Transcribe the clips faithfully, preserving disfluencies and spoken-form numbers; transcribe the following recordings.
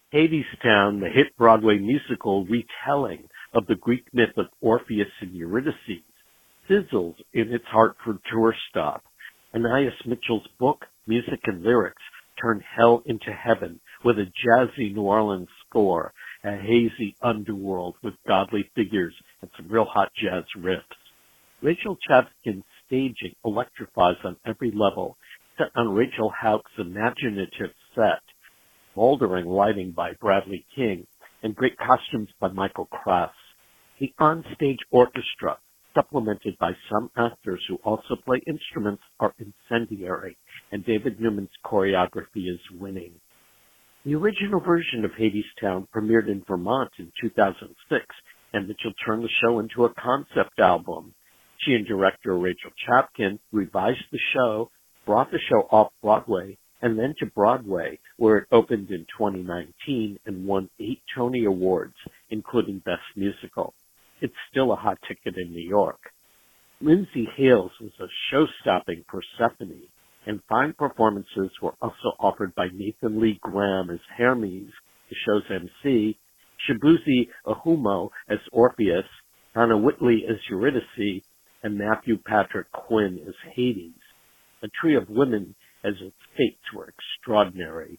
Hadestown, the hit Broadway musical retelling of the Greek myth of Orpheus and Eurydice, sizzles in its Hartford tour stop. Anais Mitchell's book, Music and Lyrics, turn hell into heaven with a jazzy New Orleans score, a hazy underworld with godly figures and some real hot jazz riffs. Rachel Chapkin's staging electrifies on every level, set on Rachel Houck's imaginative set, moldering lighting by Bradley King, and great costumes by Michael Krass. The onstage orchestra, supplemented by some actors who also play instruments, are incendiary, and David Newman's choreography is winning. The original version of Hadestown premiered in Vermont in two thousand six, and Mitchell turned the show into a concept album. She and director Rachel Chapkin revised the show, brought the show off Broadway, and then to Broadway, where it opened in twenty nineteen and won eight Tony Awards, including Best Musical. It's still a hot ticket in New York. Lindsay Hales was a show-stopping Persephone, and fine performances were also offered by Nathan Lee Graham as Hermes, the show's M C, Shibuzi Ahumo as Orpheus, Hannah Whitley as Eurydice, and Matthew Patrick Quinn as Hades. A trio of women as its fates were extraordinary.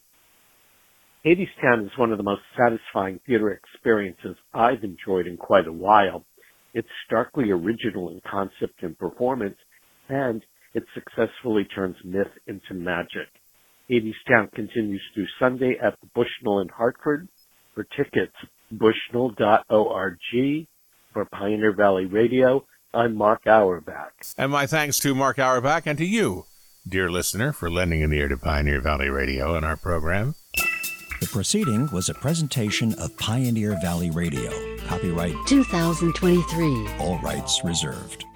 Hadestown is one of the most satisfying theater experiences I've enjoyed in quite a while. It's starkly original in concept and performance, and it successfully turns myth into magic. Hadestown continues through Sunday at the Bushnell in Hartford. For tickets, bushnell dot org. For Pioneer Valley Radio, I'm Mark Auerbach. And my thanks to Mark Auerbach and to you, dear listener, for lending an ear to Pioneer Valley Radio and our program. The proceeding was a presentation of Pioneer Valley Radio. Copyright two thousand twenty-three. All rights reserved.